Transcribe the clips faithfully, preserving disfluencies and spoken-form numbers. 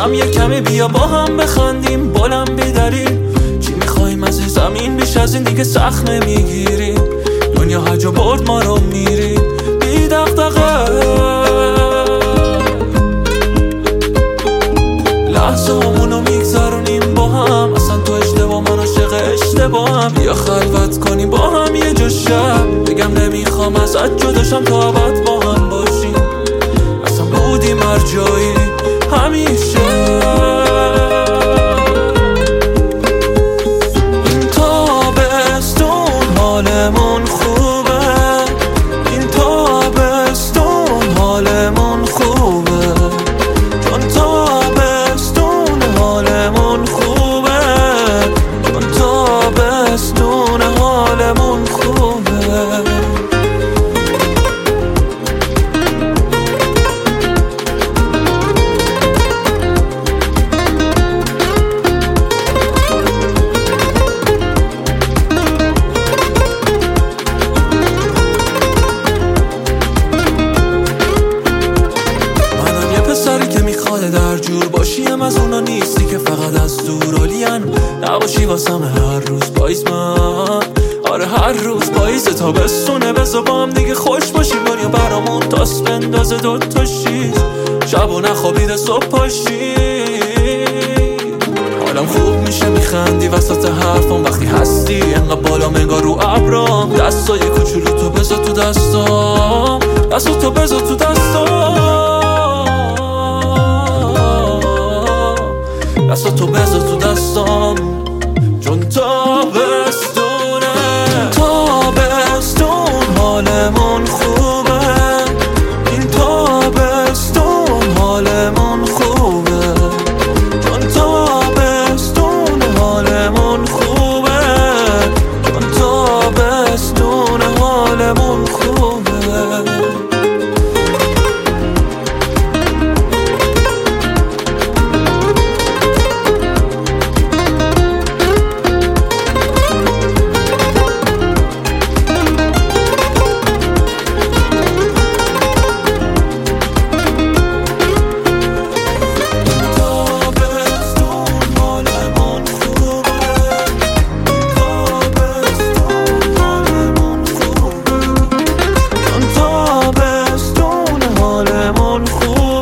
هم یه کمی بیا با هم بخندیم بالم بیداریم. چی میخواییم از این زمین بیش از این دیگه سخت نمیگیریم. دنیا هجا برد ما رو میریم بی دغدغه. لحظه همونو میگذرونیم با هم. اصلا تو اشتباه من عاشق اشتباهم. بیا خلوت کنیم با هم یه جا شب. بگم نمیخوام ازت جداشم تا ابد با هم باشیم. اصلا بودیم هر جایی همیشه. این تابستون حالمون خوبه. این تابستون حالمون خوبه. چون تابستون حالمون خوبه. چون تابستون حالمون خوبه. در جور باشیم از اونا نیستی که فقط از دور آلین. نباشی واسم هر روز پاییز من. آره هر روز پاییزه تابستونه. بذار با هم دیگه خوش باشیم. دنیا برامون تاس بندازه دوتا شیش. شب و نخوابیده صبح پاشی. حالم خوب میشه میخندی وسط حرفم وقتی هستی. انقدر بالا انگار رو ابرام. دستای کوچولو تو بذار تو دستام. دستو تو بذار تو دستام. دستا تو بذار تو دستام. چون تابستونه. تابستون حالمون خوبه. این تابستون حالمون خوبه. چون تابستون حالمون خوبه. چون تابستون حالمون خوبه.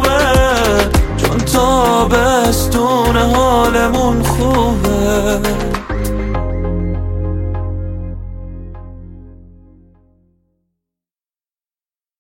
تابستون حالمون خوبه.